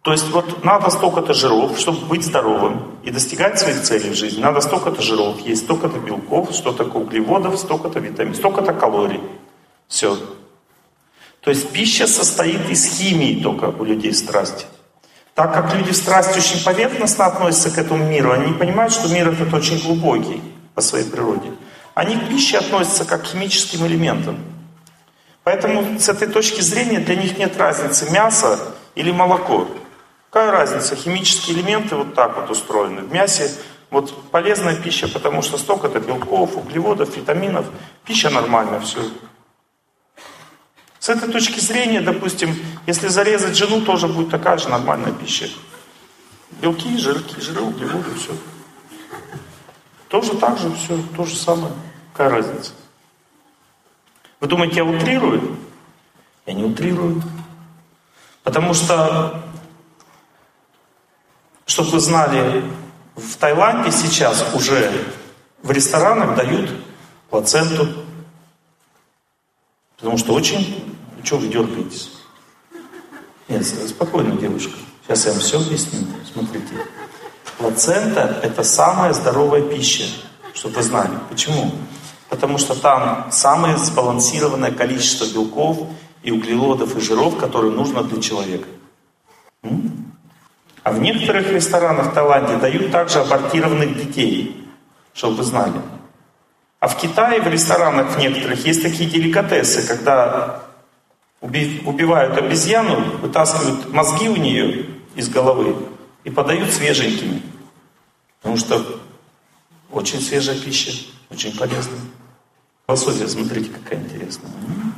То есть вот надо столько-то жиров, чтобы быть здоровым и достигать своих целей в жизни. Надо столько-то жиров есть, столько-то белков, столько-то углеводов, столько-то витаминов, столько-то калорий. Все. То есть пища состоит из химии только у людей в страсти. Так как люди в страсти очень поверхностно относятся к этому миру, они не понимают, что мир этот очень глубокий по своей природе. Они к пище относятся как к химическим элементам. Поэтому с этой точки зрения для них нет разницы, мясо или молоко. Какая разница? Химические элементы вот так вот устроены. В мясе вот полезная пища, потому что столько-то белков, углеводов, витаминов. Пища нормальная, все. С этой точки зрения, допустим, если зарезать жену, тоже будет такая же нормальная пища. Белки, жирки, жиры, углеводы, все. Тоже так же, все, то же самое. Какая разница? Вы думаете, я утрирую? Я не утрирую. Потому что, чтобы вы знали, в Таиланде сейчас уже в ресторанах дают плаценту. Потому что очень... Чего вы дергаетесь? Нет, спокойно, девушка. Сейчас я вам все объясню. Смотрите. Плацента – это самая здоровая пища, чтобы вы знали. Почему? Потому что там самое сбалансированное количество белков и углеводов и жиров, которые нужно для человека. А в некоторых ресторанах в Таиланде дают также абортированных детей, чтобы вы знали. А в Китае в ресторанах в некоторых есть такие деликатесы, когда убивают обезьяну, вытаскивают мозги у нее из головы и подают свеженькими. Потому что очень свежая пища, очень полезная. Философия, смотрите, какая интересная.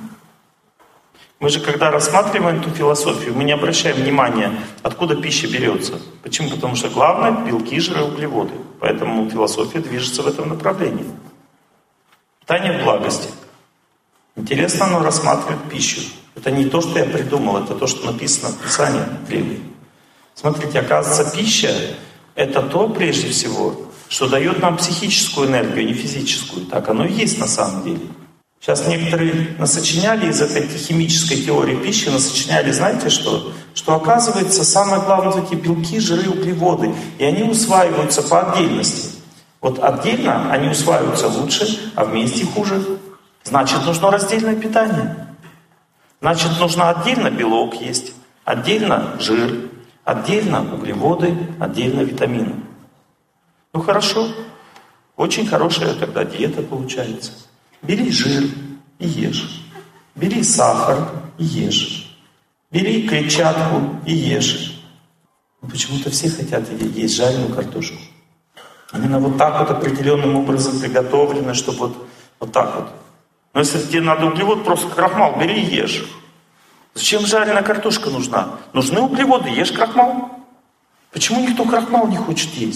Мы же, когда рассматриваем эту философию, мы не обращаем внимания, откуда пища берется. Почему? Потому что главное – белки, жиры, углеводы. Поэтому философия движется в этом направлении. Питание в благости. Интересно, оно рассматривает пищу. Это не то, что я придумал, это то, что написано в Писании древнем. Смотрите, оказывается, пища – это то, прежде всего, что дает нам психическую энергию, не физическую. Так оно и есть на самом деле. Сейчас некоторые насочиняли из этой химической теории пищи, насочиняли, знаете что? Что оказывается, самое главное, эти белки, жиры, углеводы. И они усваиваются по отдельности. Вот отдельно они усваиваются лучше, а вместе хуже. Значит, нужно раздельное питание. Значит, нужно отдельно белок есть, отдельно жир, отдельно углеводы, отдельно витамины. Ну хорошо, очень хорошая тогда диета получается. Бери жир и ешь. Бери сахар и ешь. Бери клетчатку и ешь. Но почему-то все хотят есть жареную картошку. Именно вот так вот определенным образом приготовлено, чтобы вот, вот так вот. Но если тебе надо углевод, просто крахмал бери и ешь. Зачем жареная картошка нужна? Нужны углеводы, ешь крахмал. Почему никто крахмал не хочет есть?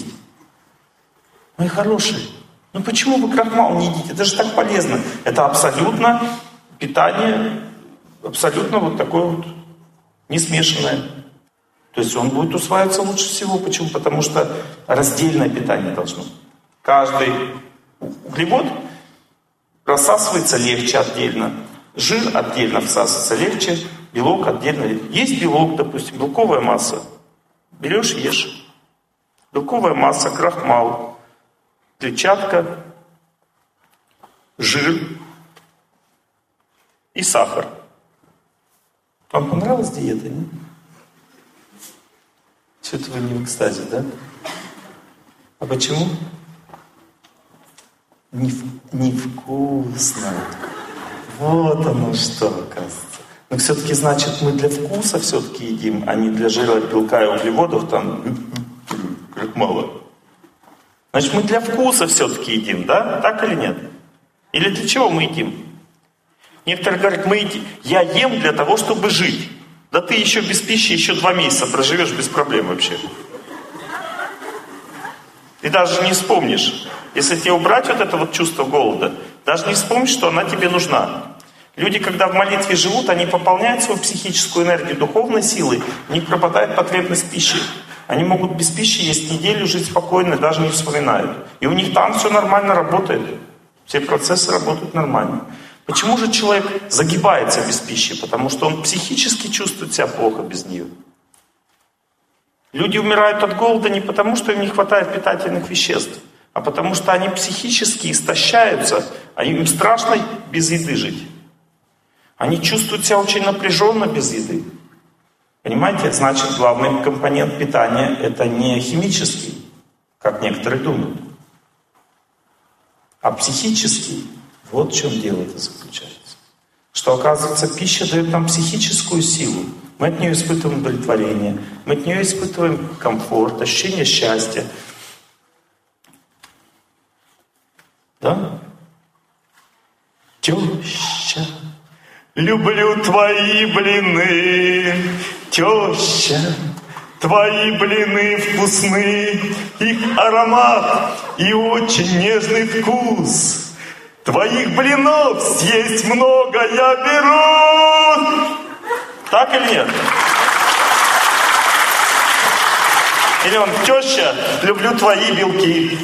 Мои хорошие, ну почему вы крахмал не едите? Это же так полезно. Это абсолютно питание, абсолютно вот такое вот не смешанное. То есть он будет усваиваться лучше всего. Почему? Потому что раздельное питание должно. Каждый углевод рассасывается легче отдельно. Жир отдельно всасывается легче. Белок отдельно. Есть белок, допустим, белковая масса. Берешь, ешь. Белковая масса, крахмал, клетчатка, жир и сахар. Вам понравилась диета, нет? Что-то вы не в экстазе, да? А почему? Невкусно. Вот оно что, оказывается. Но все-таки, значит, мы для вкуса все-таки едим, а не для жира, белка и углеводов, там, как мало. Значит, мы для вкуса все-таки едим, да? Так или нет? Или для чего мы едим? Некоторые говорят, мы едим, я ем для того, чтобы жить. Да ты еще без пищи еще два месяца проживешь без проблем вообще. Ты даже не вспомнишь. Если тебе убрать вот это вот чувство голода, даже не вспомнишь, что она тебе нужна. Люди, когда в молитве живут, они пополняют свою психическую энергию духовной силой, у них пропадает потребность в пище. Они могут без пищи есть неделю, жить спокойно, даже не вспоминают. И у них там все нормально работает. Все процессы работают нормально. Почему же человек загибается без пищи? Потому что он психически чувствует себя плохо без нее. Люди умирают от голода не потому, что им не хватает питательных веществ, а потому что они психически истощаются, а им страшно без еды жить. Они чувствуют себя очень напряженно без еды. Понимаете? Значит, главный компонент питания — это не химический, как некоторые думают, а психический. Вот в чем дело это заключается. Что, оказывается, пища дает нам психическую силу. Мы от нее испытываем удовлетворение, мы от нее испытываем комфорт, ощущение счастья. Да? Теща, люблю твои блины, теща, твои блины вкусны, их аромат и очень нежный вкус. Твоих блинов съесть много я беру. Так или нет? Или он: теща, люблю твои белки.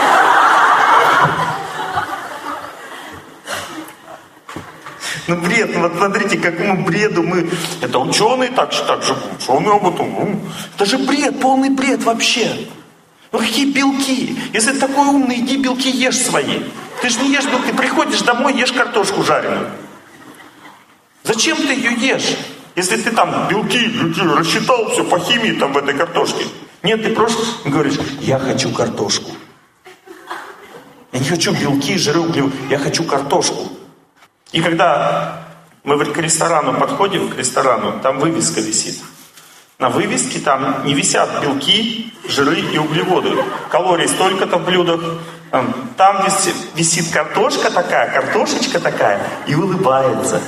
Ну бред, ну вот смотрите, к какому бреду мы... Это ученые так, так живут, ученые об этом. Ну, это же бред, полный бред вообще. Ну какие белки? Если ты такой умный, иди белки ешь свои. Ты же не ешь белки, приходишь домой, ешь картошку жареную. Зачем ты ее ешь? Если ты там белки, белки рассчитал все по химии там в этой картошке. Нет, ты просто говоришь: я хочу картошку. Я не хочу белки, жиры, углеводы, я хочу картошку. И когда мы к ресторану подходим, к ресторану, там вывеска висит. На вывеске там не висят белки, жиры и углеводы. Калорий столько-то в блюдах. Там висит, висит картошка такая, картошечка такая и улыбается.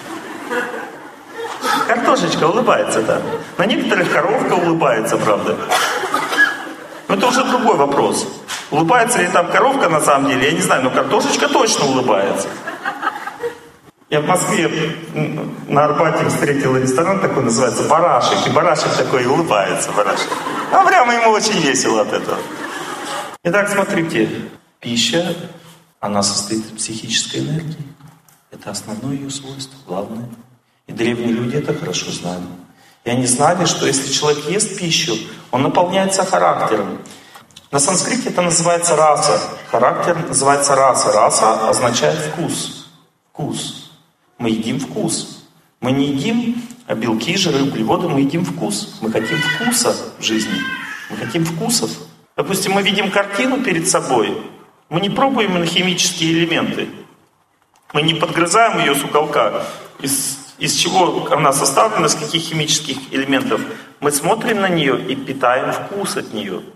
Картошечка улыбается, да. На некоторых коровка улыбается, правда. Но это уже другой вопрос. Улыбается ли там коровка на самом деле, я не знаю, но картошечка точно улыбается. Я в Москве на Арбате встретил ресторан такой, называется «Барашек». И барашек такой улыбается, барашек. А прямо ему очень весело от этого. Итак, смотрите. Пища, она состоит из психической энергии. Это основное ее свойство, главное. И древние люди это хорошо знали. И они знали, что если человек ест пищу, он наполняется характером. На санскрите это называется раса. Характер называется раса. Раса означает вкус. Вкус. Мы едим вкус. Мы не едим белки, жиры, углеводы, мы едим вкус. Мы хотим вкуса в жизни. Мы хотим вкусов. Допустим, мы видим картину перед собой. Мы не пробуем на химические элементы. Мы не подгрызаем ее с уголка. Из, из чего она составлена, из каких химических элементов. Мы смотрим на нее и питаем вкус от нее.